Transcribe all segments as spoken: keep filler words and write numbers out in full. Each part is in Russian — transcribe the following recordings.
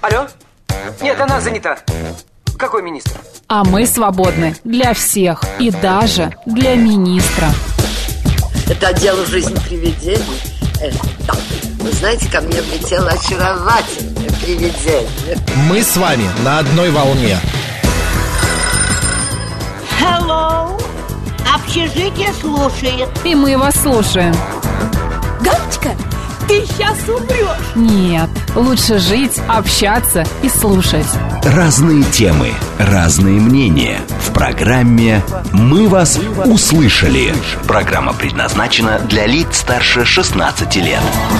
Алло? Нет, она занята. Какой министр? А мы свободны для всех и даже для министра. Это дело жизни привидений. Э, да. Вы знаете, ко мне влетело очаровательное привидение. Мы с вами на одной волне. Hello. Общежитие слушает. И мы вас слушаем. Галочка, ты сейчас умрешь. Нет, лучше жить, общаться и слушать. Разные темы, разные мнения. В программе «Мы вас услышали». Программа предназначена для лиц старше шестнадцати лет.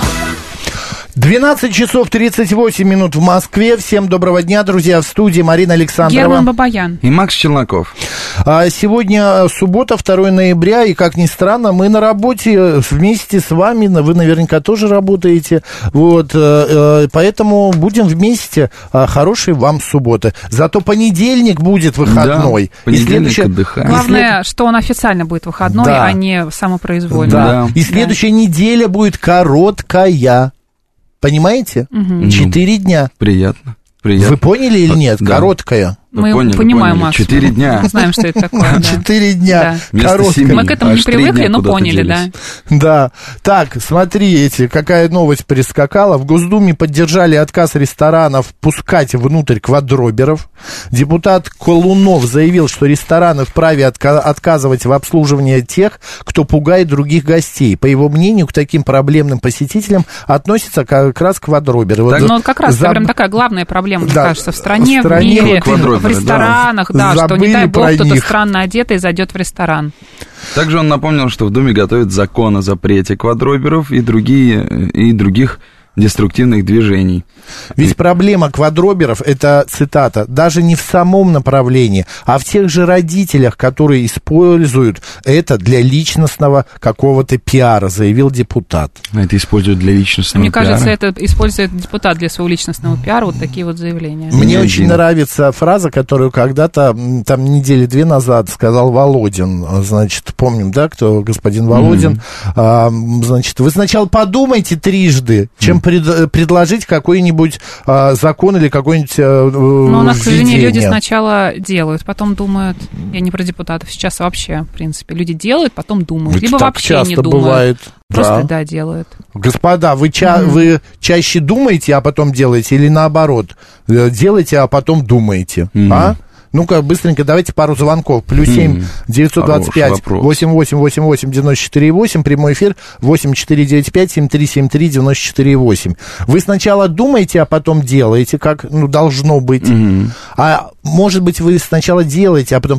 двенадцать часов тридцать восемь минут в Москве. Всем доброго дня, друзья. В студии Марина Александрова. Герман Бабаян. И Макс Челноков. А сегодня суббота, второе ноября, и, как ни странно, мы на работе вместе с вами. Вы наверняка тоже работаете. Вот, поэтому будем вместе. Хорошей вам субботы. Зато понедельник будет выходной. Да, понедельник и следующая... отдыхаем. Главное, след... что он официально будет выходной, да. а не самопроизвольный. Да. Да. И следующая да. неделя будет короткая. Понимаете? Угу. Четыре дня. Приятно. Приятно. Вы поняли или нет? Да. Короткая. Мы поняли, понимаем, поняли. Макс. Четыре дня. Мы знаем, что это такое. Четыре дня. Короткая. Мы к этому не привыкли, но поняли, да. Да. Так, смотрите, какая новость прискакала. В Госдуме поддержали отказ ресторанов пускать внутрь квадроберов. Депутат Колунов заявил, что рестораны вправе отка- отказывать в обслуживании тех, кто пугает других гостей. По его мнению, к таким проблемным посетителям относятся как раз квадроберы. Так, вот, ну, как раз за... это прям такая главная проблема, мне да, кажется, в стране, в, стране в мире. В ресторанах, да, да что не дай бог кто-то них. странно одетый зайдет в ресторан. Также он напомнил, что в Думе готовят закон о запрете квадроберов и, другие, и других деструктивных движений. Ведь проблема квадроберов, это цитата, даже не в самом направлении, а в тех же родителях, которые используют это для личностного какого-то пиара, заявил депутат. Это используют для личностного Мне пиара? Мне кажется, это использует депутат для своего личностного пиара, вот такие вот заявления. Мне Не очень один. нравится фраза, которую когда-то, там, недели две назад сказал Володин, значит, помним, да, кто господин Володин, mm-hmm. а, значит, вы сначала подумайте трижды, чем mm-hmm. пред, предложить какой-нибудь а, закон или какой-нибудь а, Но у нас, к сожалению, введение. люди сначала делают, потом думают, я не про депутатов, сейчас вообще, в принципе, люди делают, потом думают, Это либо так вообще часто не думают. Бывает. Просто, да. да, делают. Господа, вы, ча- mm-hmm. вы чаще думаете, а потом делаете, или наоборот, делаете, а потом думаете, mm-hmm. а? Ну-ка, быстренько, давайте пару звонков. Плюс семь девятьсот двадцать пять восемьдесят восемь восемьдесят восемь девяносто четыре восемь. Прямой эфир восемь четыре девять пять семь три семь три девяносто четыре восемь. Вы сначала думаете, а потом делаете, как, ну, должно быть. Mm-hmm. А может быть, вы сначала делаете, а потом...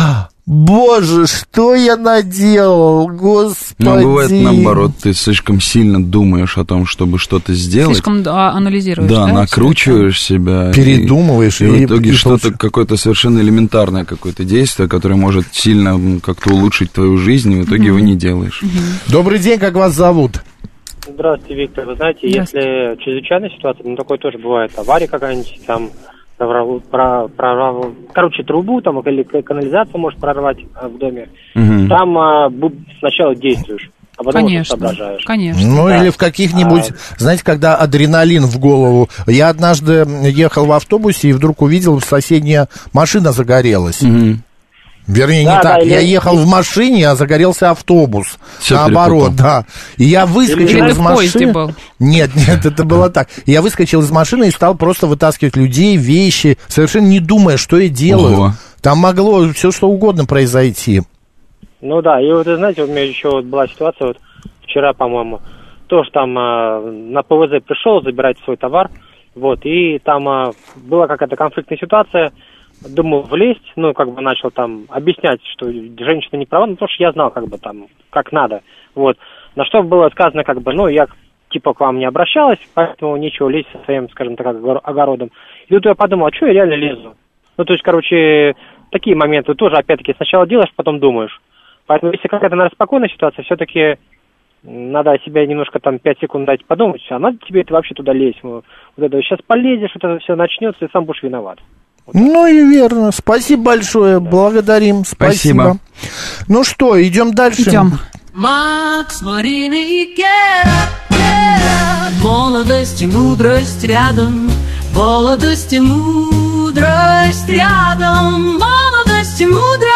Боже, что я наделал, господи. Ну, бывает наоборот, ты слишком сильно думаешь о том, чтобы что-то сделать. Слишком да, анализируешь, да? Да, накручиваешь себя. Передумываешь. И, и, и в итоге и что-то, получ... какое-то совершенно элементарное какое-то действие, которое может сильно как-то улучшить твою жизнь, и в итоге mm-hmm. его не делаешь. Mm-hmm. Добрый день, как вас зовут? Здравствуйте, Виктор. Вы знаете, если чрезвычайная ситуация, ну, такое тоже бывает, авария какая-нибудь, там... Прорвал, прорвал, короче, трубу там или канализацию может прорвать в доме. Угу. Там а, сначала действуешь, а потом конечно, соображаешь. Конечно. Ну да. или в каких-нибудь, а... знаете, когда адреналин в голову. Я однажды ехал в автобусе и вдруг увидел, соседняя машина загорелась. Угу. Вернее, да, не так. Да, я или... ехал в машине, а загорелся автобус. Все Наоборот, перепутал. Да. И я выскочил или из машины. Был? Нет, нет, это было так. Я выскочил из машины и стал просто вытаскивать людей, вещи, совершенно не думая, что я делаю. Ого. Там могло все что угодно произойти. Ну да, и вот, знаете, у меня еще вот была ситуация, вот вчера, по-моему, тоже там а, на ПВЗ пришел забирать свой товар, вот, и там а, была какая-то конфликтная ситуация. Думал влезть, ну, как бы начал там объяснять, что женщина не права, ну, потому что я знал, как бы там, как надо, вот. На что было сказано, как бы, ну, я, типа, к вам не обращалась, поэтому нечего лезть со своим, скажем так, огородом. И тут я подумал, а что я реально лезу? Ну, то есть, короче, такие моменты тоже, опять-таки, сначала делаешь, потом думаешь. Поэтому, если какая-то, наверное, спокойная ситуация, все-таки надо себе немножко там пять секунд дать подумать, а надо тебе это вообще туда лезть? Вот это сейчас полезешь, вот это все начнется, и сам будешь виноват. Вот ну и верно. Спасибо большое. Да. Благодарим. Спасибо. Спасибо. Ну что, идем дальше. Идем. Макс, Марина и Гера, Гера. Молодость и мудрость рядом. Молодость и мудрость рядом, молодость и мудрость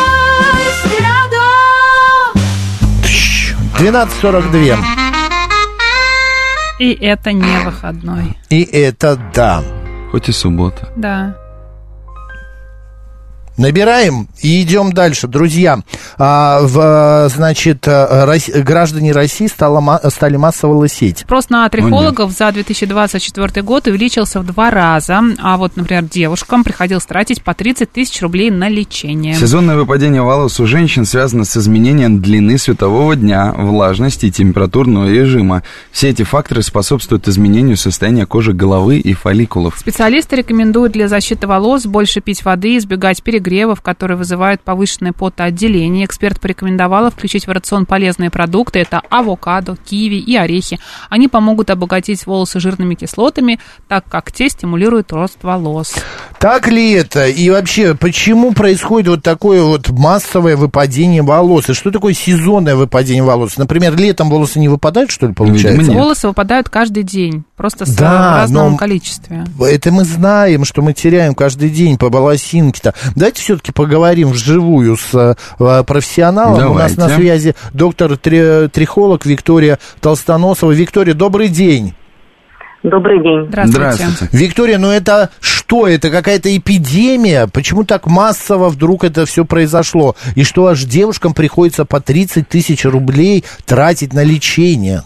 рядом. двенадцать сорок два. И это не выходной. И это да. Хоть и суббота. Да. Набираем и идем дальше. Друзья, а, в, значит, Рос... граждане России стало, стали массово лысеть. Спрос на трихологов за две тысячи двадцать четвёртый год увеличился в два раза. А вот, например, девушкам приходилось тратить по тридцать тысяч рублей на лечение. Сезонное выпадение волос у женщин связано с изменением длины светового дня, влажности и температурного режима. Все эти факторы способствуют изменению состояния кожи головы и фолликулов. Специалисты рекомендуют для защиты волос больше пить воды, избегать перегрева, которые вызывают повышенное потоотделение. Эксперт порекомендовала включить в рацион полезные продукты. Это авокадо, киви и орехи. Они помогут обогатить волосы жирными кислотами, так как те стимулируют рост волос. Так ли это? И вообще, почему происходит вот такое вот массовое выпадение волос? И что такое сезонное выпадение волос? Например, летом волосы не выпадают, что ли, получается? Волосы выпадают каждый день, просто да, в разном количестве. Это мы знаем, что мы теряем каждый день по волосинке-то. Давайте все-таки поговорим вживую с э, профессионалом. Давайте. У нас на связи доктор-трихолог Виктория Толстоносова. Виктория, добрый день. Добрый день. Здравствуйте. Здравствуйте. Виктория, ну это что? Это какая-то эпидемия? Почему так массово вдруг это все произошло? И что аж девушкам приходится по тридцать тысяч рублей тратить на лечение?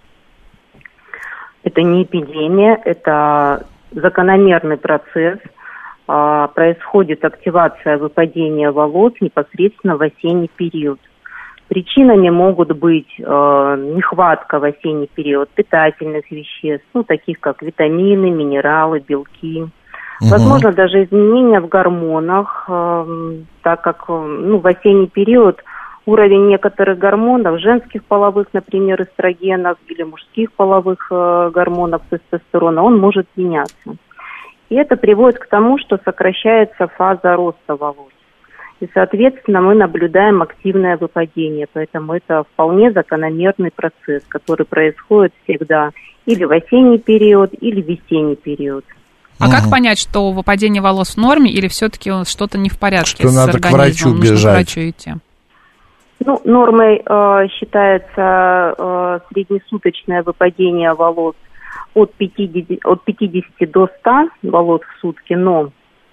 Это не эпидемия, это закономерный процесс. Происходит активация выпадения волос непосредственно в осенний период. Причинами могут быть э, нехватка в осенний период питательных веществ, ну, таких как витамины, минералы, белки. Угу. Возможно, даже изменения в гормонах, э, так как э, ну, в осенний период уровень некоторых гормонов, женских половых, например, эстрогенов, или мужских половых э, гормонов, тестостерона, он может меняться. И это приводит к тому, что сокращается фаза роста волос. И, соответственно, мы наблюдаем активное выпадение. Поэтому это вполне закономерный процесс, который происходит всегда или в осенний период, или в весенний период. А угу. как понять, что выпадение волос в норме или все-таки что-то не в порядке что с надо организмом? К врачу Нужно бежать. к врачу идти. Ну, нормой э, считается э, среднесуточное выпадение волос от пятидесяти, от пятидесяти до ста волос в сутки, но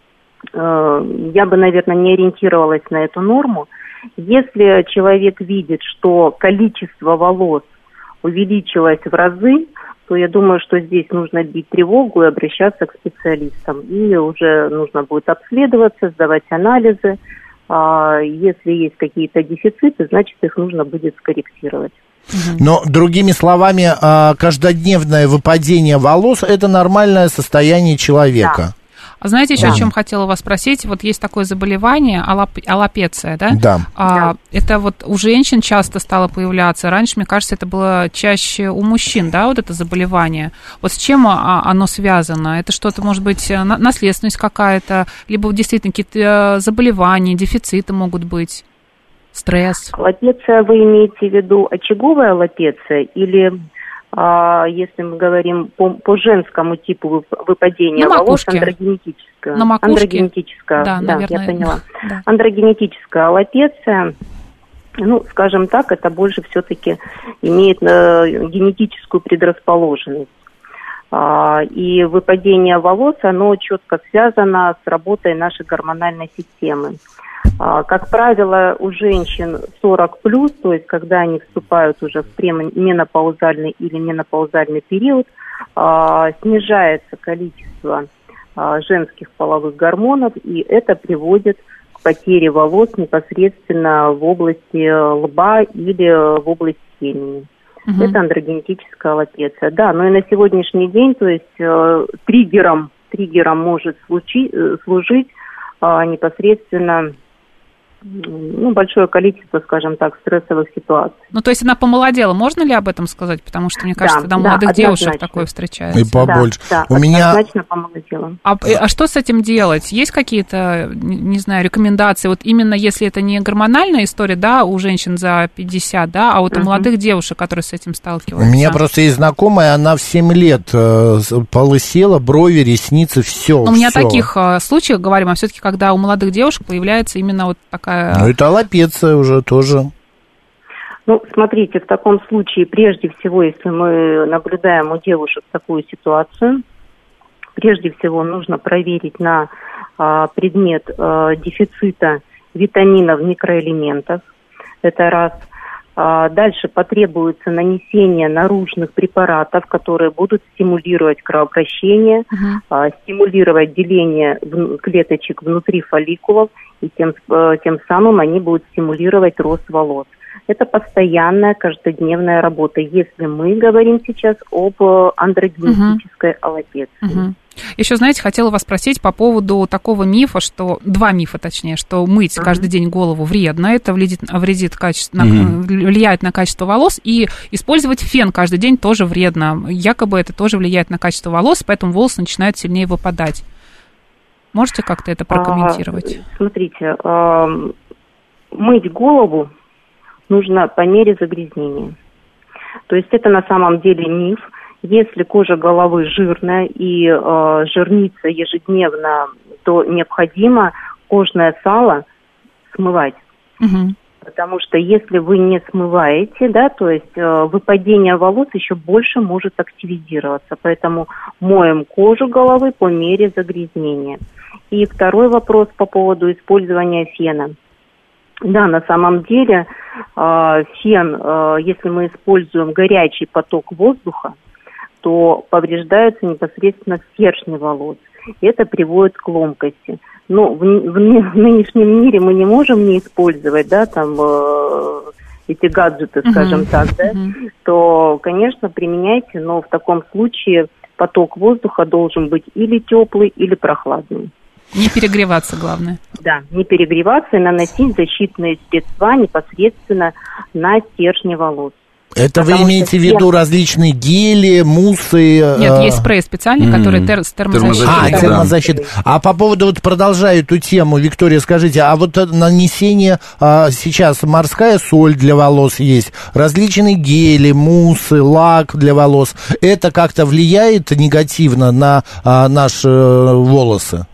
э, я бы, наверное, не ориентировалась на эту норму. Если человек видит, что количество волос увеличилось в разы, то я думаю, что здесь нужно бить тревогу и обращаться к специалистам. И уже нужно будет обследоваться, сдавать анализы. А если есть какие-то дефициты, значит, их нужно будет скорректировать. Но, другими словами, каждодневное выпадение волос – это нормальное состояние человека. Да. А знаете, еще да. о чем хотела вас спросить? Вот есть такое заболевание, алоп... аллопеция, да? Да. А, да. Это вот у женщин часто стало появляться. Раньше, мне кажется, это было чаще у мужчин, да, вот это заболевание. Вот с чем оно связано? Это что-то, может быть, наследственность какая-то, либо действительно какие-то заболевания, дефициты могут быть, стресс? Аллопеция, вы имеете в виду очаговая аллопеция или... если мы говорим по, по женскому типу выпадения волос, андрогенетическая. На макушке? Андрогенетическая, да, да, наверное. я поняла. Да. Андрогенетическая аллопеция, ну, скажем так, это больше все-таки имеет э, генетическую предрасположенность. А, и выпадение волос, оно четко связано с работой нашей гормональной системы. Как правило, у женщин сорок плюс, то есть когда они вступают уже в пременопаузальный или менопаузальный период, снижается количество женских половых гормонов, и это приводит к потере волос непосредственно в области лба или в области темени. Угу. Это андрогенетическая аллопеция. Да, но и на сегодняшний день, то есть триггером, триггером может случи, служить непосредственно ну, большое количество, скажем так, стрессовых ситуаций. Ну, то есть она помолодела, можно ли об этом сказать? Потому что, мне кажется, да, да, молодых да, девушек такое встречается. И побольше. Да, У да, меня... однозначно помолодела. А, а что с этим делать? Есть какие-то, не знаю, рекомендации? Вот именно если это не гормональная история, да, у женщин за пятьдесят, да, а вот uh-huh. у молодых девушек, которые с этим сталкиваются. У меня просто есть знакомая, она в семь лет э, полысела, брови, ресницы, все. Но у меня таких э, случаев, говорим, а все-таки, когда у молодых девушек появляется именно вот такая... Ну, это аллопеция уже тоже. Ну, смотрите, в таком случае, прежде всего, если мы наблюдаем у девушек такую ситуацию, прежде всего нужно проверить на а, предмет а, дефицита витаминов, микроэлементов. Это раз. А, дальше потребуется нанесение наружных препаратов, которые будут стимулировать кровообращение, uh-huh. а, стимулировать деление в, клеточек внутри фолликулов, и тем, тем самым они будут стимулировать рост волос. Это постоянная, каждодневная работа, если мы говорим сейчас об андрогенетической uh-huh. аллопеции. Uh-huh. Еще, знаете, хотела вас спросить по поводу такого мифа, что, два мифа точнее, что мыть uh-huh. каждый день голову вредно, это вредит, вредит качество, uh-huh. влияет на качество волос, и использовать фен каждый день тоже вредно, якобы это тоже влияет на качество волос, поэтому волосы начинают сильнее выпадать. Можете как-то это прокомментировать? А, смотрите, а, мыть голову нужно по мере загрязнения. То есть это на самом деле миф. Если кожа головы жирная и э, жирнится ежедневно, то необходимо кожное сало смывать. Угу. Потому что если вы не смываете, да, то есть э, выпадение волос еще больше может активизироваться. Поэтому моем кожу головы по мере загрязнения. И второй вопрос по поводу использования фена. Да, на самом деле э, фен, э, если мы используем горячий поток воздуха, то повреждаются непосредственно стержни волос. И это приводит к ломкости. Но в, в, в нынешнем мире мы не можем не использовать, да, там э, эти гаджеты, скажем uh-huh. так, да, uh-huh. то, конечно, применяйте, но в таком случае поток воздуха должен быть или теплый, или прохладный. Не перегреваться, главное. Да, не перегреваться и наносить защитные средства непосредственно на стержни волос. Это Потому вы имеете в виду различные гели, муссы? Нет, э... есть спрей специальный, mm-hmm. который тер- с термозащитой. А, да. термозащита. А по поводу, вот продолжая эту тему, Виктория, скажите, а вот нанесение, а, сейчас морская соль для волос есть, различные гели, муссы, лак для волос, это как-то влияет негативно на а, наши волосы?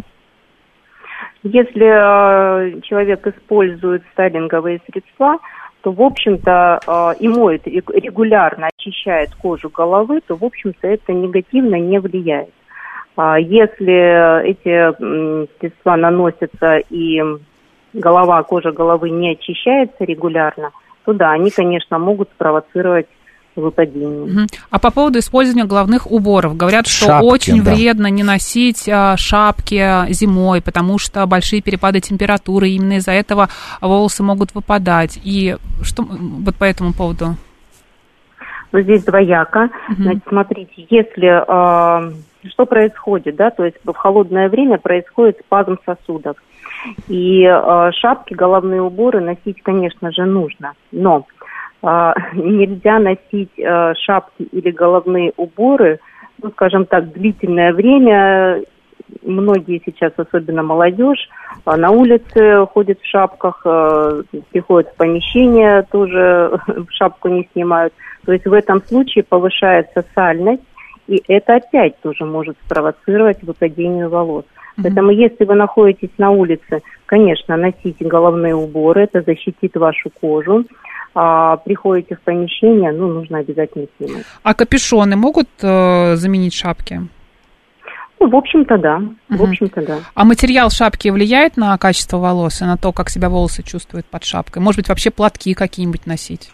Если э, человек использует стайлинговые средства, то, в общем-то, э, и моет, регулярно очищает кожу головы, то, в общем-то, это негативно не влияет. А если эти э, средства наносятся и голова, кожа головы не очищается регулярно, то да, они, конечно, могут спровоцировать выпадение. Uh-huh. А по поводу использования головных уборов, говорят, что шапки, очень да. вредно не носить а, шапки зимой, потому что большие перепады температуры, именно из-за этого волосы могут выпадать. И что вот по этому поводу? Ну, здесь двояко. Uh-huh. Значит, смотрите, если э, что происходит, да, то есть в холодное время происходит спазм сосудов. И э, шапки, головные уборы носить, конечно же, нужно, но Uh, нельзя носить uh, шапки или головные уборы, ну, скажем так, длительное время. Многие сейчас, особенно молодежь, uh, на улице ходят в шапках, uh, приходят в помещение, тоже шапку не снимают. То есть в этом случае повышается сальность, и это опять тоже может спровоцировать выпадение волос. Mm-hmm. Поэтому если вы находитесь на улице, конечно, носите головные уборы, это защитит вашу кожу. А, приходите в помещение, ну, нужно обязательно снимать. А капюшоны могут э, заменить шапки? Ну, в общем-то, да. Uh-huh. В общем-то, да. А материал шапки влияет на качество волос и на то, как себя волосы чувствуют под шапкой? Может быть, вообще платки какие-нибудь носить?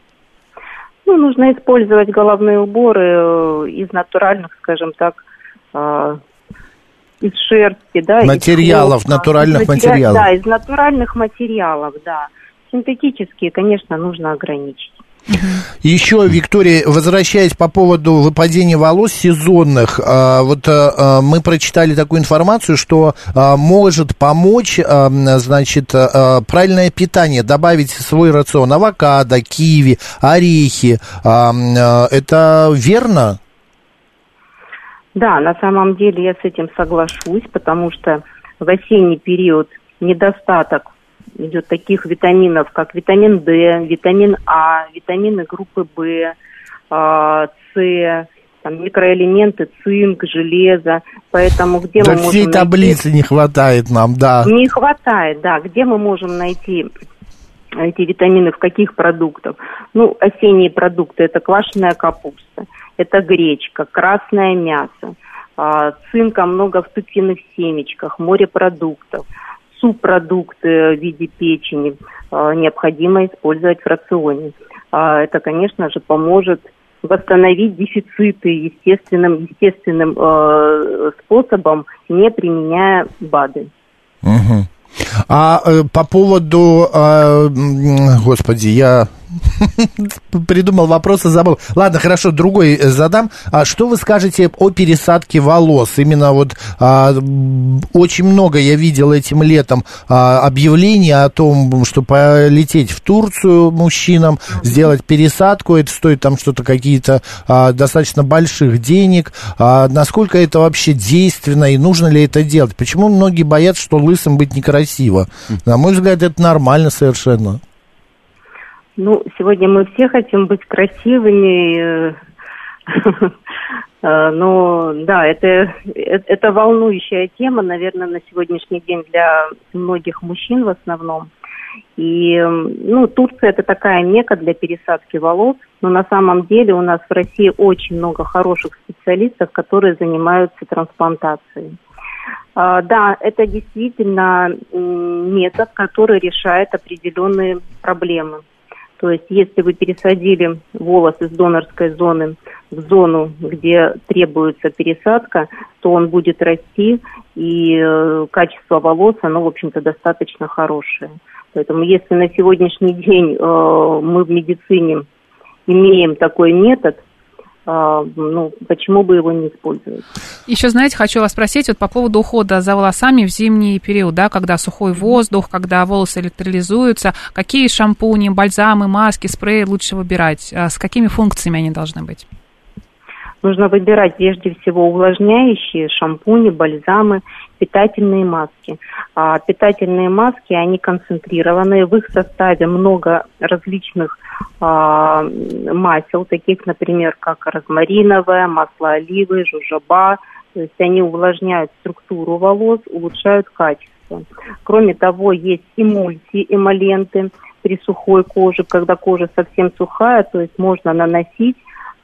Ну, нужно использовать головные уборы из натуральных, скажем так, э, из шерсти, да. Материалов, из хлопка, натуральных из матери... материалов. Да, из натуральных материалов, да. Синтетические, конечно, нужно ограничить. Еще, Виктория, возвращаясь по поводу выпадения волос сезонных, вот мы прочитали такую информацию, что может помочь, значит, правильное питание, добавить в свой рацион авокадо, киви, орехи. Это верно? Да, на самом деле я с этим соглашусь, потому что в осенний период недостаток идет таких витаминов, как витамин D, витамин А, витамины группы В, С, там, микроэлементы, цинк, железо. Поэтому где да мы можем всей найти... таблицы не хватает нам, да. Не хватает, да. Где мы можем найти эти витамины, в каких продуктах? Ну, осенние продукты – это квашеная капуста, это гречка, красное мясо, цинка много в тыквенных семечках, морепродуктов. Субпродукты в виде печени необходимо использовать в рационе. Это, конечно же, поможет восстановить дефициты естественным, естественным э, способом, не применяя БАДы. Угу. А э, по поводу, э, господи, я придумал вопрос и забыл. Ладно, хорошо, другой задам. А что вы скажете о пересадке волос? Именно вот а, очень много я видел этим летом а, объявлений о том, что полететь в Турцию мужчинам, сделать пересадку. Это стоит там что-то какие-то а, достаточно больших денег. А, насколько это вообще действенно и нужно ли это делать? Почему многие боятся, что лысым быть некрасиво? На мой взгляд, это нормально совершенно. Ну, сегодня мы все хотим быть красивыми, но да, это, это волнующая тема, наверное, на сегодняшний день для многих мужчин в основном. И, ну, Турция – это такая мекка для пересадки волос, но на самом деле у нас в России очень много хороших специалистов, которые занимаются трансплантацией. Да, это действительно метод, который решает определенные проблемы. То есть, если вы пересадили волос из донорской зоны в зону, где требуется пересадка, то он будет расти, и э, качество волос, оно, в общем-то, достаточно хорошее. Поэтому, если на сегодняшний день э, мы в медицине имеем такой метод, Uh, ну, почему бы его не использовать? Еще, знаете, хочу вас спросить вот по поводу ухода за волосами в зимний период, да, когда сухой воздух, когда волосы электролизуются. Какие шампуни, бальзамы, маски, спреи лучше выбирать? С какими функциями они должны быть? Нужно выбирать прежде всего увлажняющие шампуни, бальзамы, питательные маски. А питательные маски, они концентрированные, в их составе много различных а, масел, таких, например, как розмариновое, масло оливы, жожоба. То есть они увлажняют структуру волос, улучшают качество. Кроме того, есть эмульсии, эмолленты при сухой коже, когда кожа совсем сухая, то есть можно наносить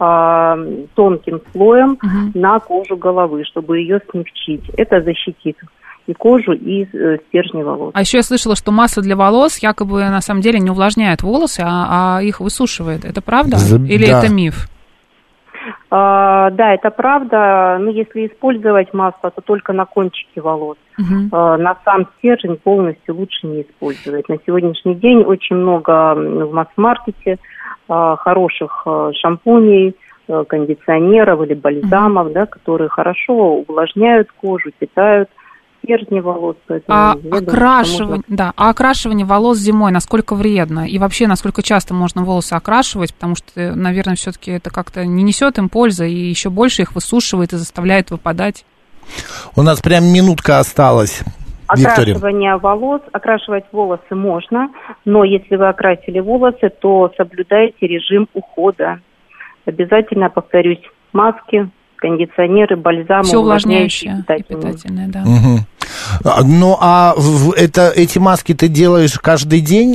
тонким слоем uh-huh. на кожу головы, чтобы ее смягчить. Это защитит и кожу, и э, стержни волос. А еще я слышала, что масло для волос якобы на самом деле не увлажняет волосы, а, а их высушивает. Это правда? Или да. это миф? А, да, это правда. Но если использовать масло, то только на кончике волос. Uh-huh. А, на сам стержень полностью лучше не использовать. На сегодняшний день очень много в масс-маркете хороших шампуней, кондиционеров или бальзамов, mm-hmm. да, которые хорошо увлажняют кожу, питают стержни волос. А, окрашивание, можно... да, а окрашивание волос зимой насколько вредно? И вообще, насколько часто можно волосы окрашивать? Потому что, наверное, все-таки это как-то не несет им пользы и еще больше их высушивает и заставляет выпадать. У нас прям минутка осталась. Окрашивание волос, окрашивать волосы можно, но если вы окрасили волосы, то соблюдайте режим ухода. Обязательно, повторюсь, маски, кондиционеры, бальзамы, все увлажняющие, питательные, питательные, да. Угу. Ну, а это, эти маски ты делаешь каждый день?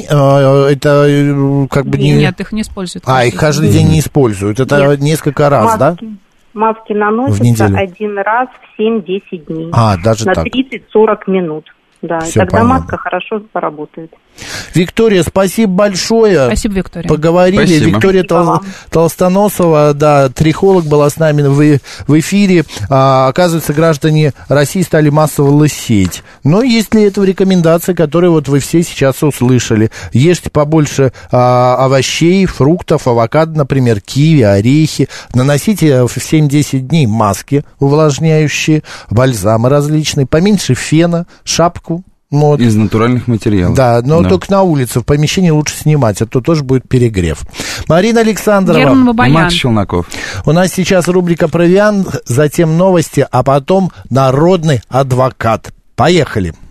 Это как бы не... Нет, их не используют. А, их каждый день не используют. Это Нет. несколько раз, маски. да? Маски наносятся один раз в семь-десять дней. А, даже на так. тридцать-сорок минут. Да, Всё и тогда понятно. маска хорошо поработает. Виктория, спасибо большое. Спасибо, Виктория. Поговорили. Спасибо. Виктория Тол- Толстоносова, да, трихолог, была с нами в, в эфире. А, оказывается, граждане России стали массово лысеть. Но есть ли этого рекомендации, которые вот вы все сейчас услышали? Ешьте побольше а, овощей, фруктов, авокадо, например, киви, орехи. Наносите в семь-десять дней маски увлажняющие, бальзамы различные, поменьше фена, шапку. Вот. Из натуральных материалов. Да, но Да. только на улице, в помещении лучше снимать, а то тоже будет перегрев. Марина Александрова. Герман Бабаян. Макс Челноков. У нас сейчас рубрика «Провиант», затем новости, а потом народный адвокат. Поехали.